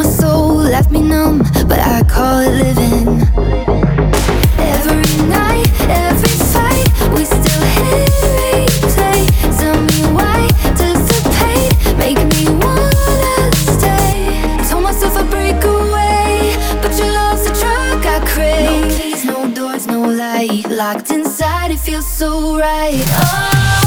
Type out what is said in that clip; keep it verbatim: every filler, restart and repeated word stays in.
my soul left me numb, but I call it living. Every night, every fight, we still hit replay. Tell me why does the pain make me wanna stay? Told myself I'd break away, but your love's the drug I crave. No keys, no doors, no light, locked inside, it feels so right. Oh,